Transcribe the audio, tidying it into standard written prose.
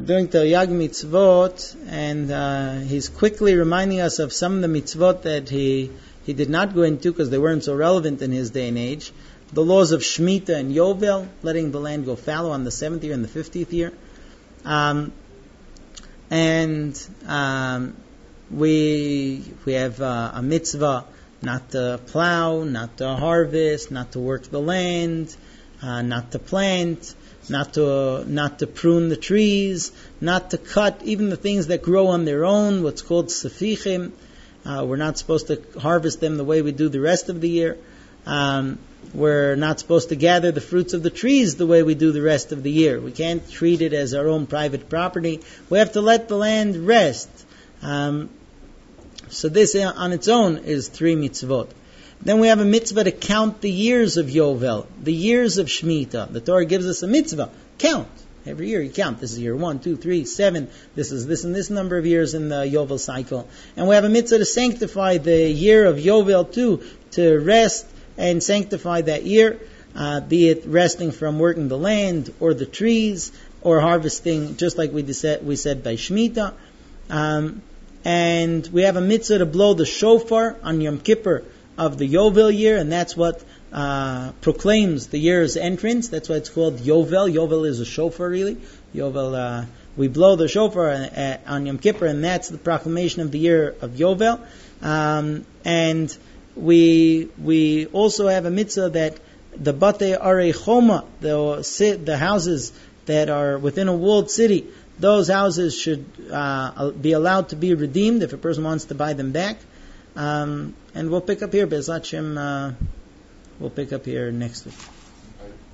doing Taryag mitzvot, and he's quickly reminding us of some of the mitzvot that he did not go into because they weren't so relevant in his day and age. The laws of Shemitah and Yovel, letting the land go fallow on the 7th year and the 50th year. We have a mitzvah not to plow, not to harvest, not to work the land, not to plant, not to prune the trees, not to cut even the things that grow on their own, what's called sefichim. We're not supposed to harvest them the way we do the rest of the year. We're not supposed to gather the fruits of the trees the way we do the rest of the year. We can't treat it as our own private property. We have to let the land rest. So this on its own is 3 mitzvot. Then we have a mitzvah to count the years of Yovel, the years of Shemitah. The Torah gives us a mitzvah. Count. Every year you count. This is year 1, 2, 3, 7. This is this and this number of years in the Yovel cycle. And we have a mitzvah to sanctify the year of Yovel too, to rest and sanctify that year, be it resting from working the land or the trees or harvesting, just like we said by Shemitah. And we have a mitzvah to blow the shofar on Yom Kippur of the Yovel year, and that's what proclaims the year's entrance. That's why it's called Yovel. Yovel is a shofar, really. Yovel, we blow the shofar on Yom Kippur, and that's the proclamation of the year of Yovel. And we also have a mitzvah that the Batei Arei Choma, the houses that are within a walled city, those houses should be allowed to be redeemed if a person wants to buy them back. And we'll pick up here, Be'ezrat Hashem, we'll pick up here next week.